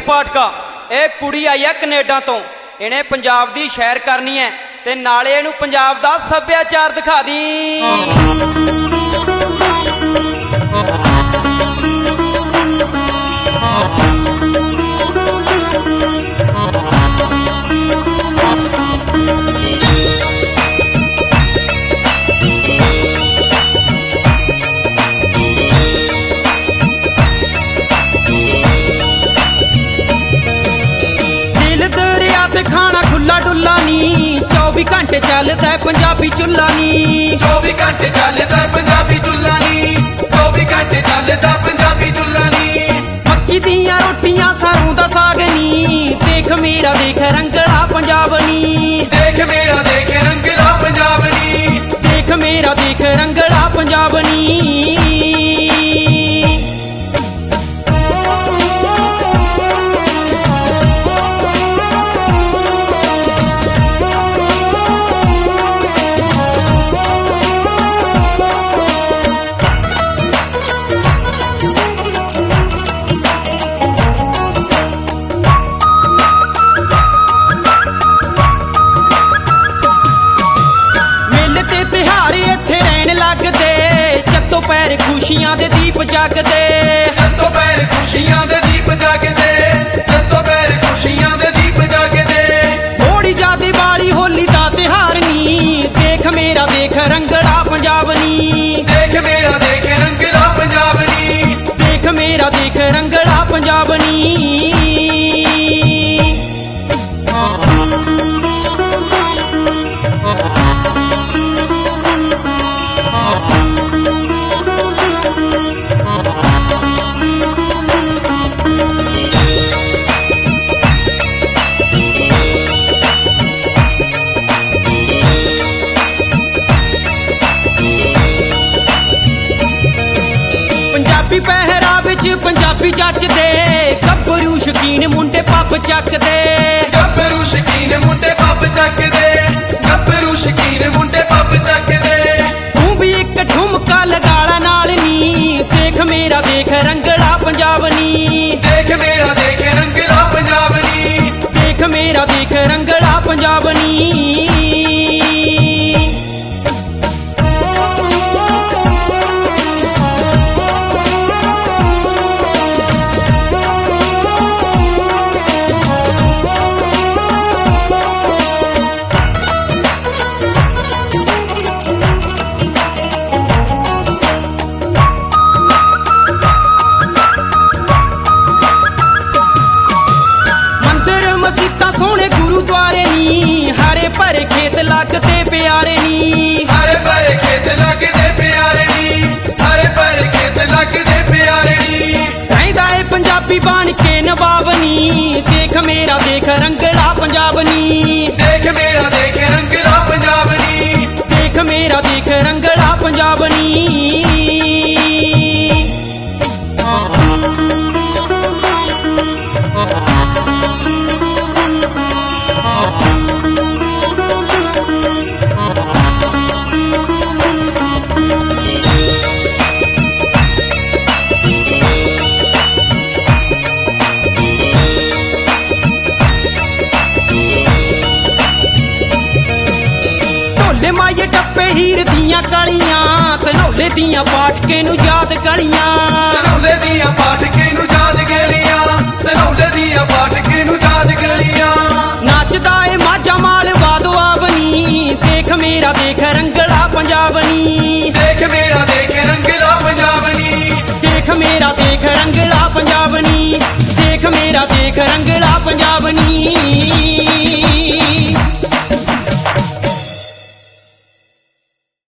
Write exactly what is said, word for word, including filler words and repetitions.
गुरमीत पाठका ये कुड़ी आई है कनेडा तो इन्हें पंजाब दी सैर करनी है ते नाले इहनूं पंजाब दा सभ्याचार दिखा दी। खाना खुला डुला नी चौबी घंटे चलता है पंजाबी चुल्ला नी चौबी घंटे चलता है पंजाबी चुल्ला नी चौबी घंटे चलता पंजाबी चुल्ला नी मक्की दियां रोटियां सारों दा साग नी देख मेरा देख रंगला पंजाब नी देख मेरा देख रंगला पंजाब नी देख मेरा देख रंगला पंजाब नी। पैर खुशियां दे दीप जगदे जत्तो पैर खुशियां दे दीप जगदे जत्तो पैर खुशियां दे दीप जगदे थोड़ी जा दिवाली होली दा त्योहार नी देख मेरा देख रंगला पंजाब नी देख मेरा देख रंगला पंजाब नी देख मेरा देख रंगला पंजाब नी। पंजाबी पहरावे च पंजाबी जचदे गब्बरू शकीन मुंडे पप चकदे गब्बरू शकीन मुंडे पप चकदे गब्बरू शकीन मुंडे पप चकदे तू भी एक ठुमका लगाला नाल नी देख मेरा देख रंगला पंजाब नी देख मेरा देख रंगला पंजाब नी देख मेरा देख रंगला पंजाब नी। भरे खेत लगते प्यारे नी हरे भरे खेत लगते प्यारे नी हरे भरे खेत लगते प्यारे नी कहंदा ए पंजाबी बन के नवाब नी देख मेरा देख रंगला पंजाब नी देख मेरा देख रंगला पंजाब नी देख मेरा देख रंगला पंजाब नी। माये टप्पे हीर दियां कलियां तनौले दियां पाठके नू याद गलियां तनौले दियां पाठके नू याद गलियां तनौले दियां पाठके नू याद गलियां नचदा ए माझा मालवा दुआवनी देख मेरा देख रंगला पंजाब नी देख मेरा देख रंगला पंजाब नी देख मेरा देख रंगला पंजाब नी देख मेरा देख रंग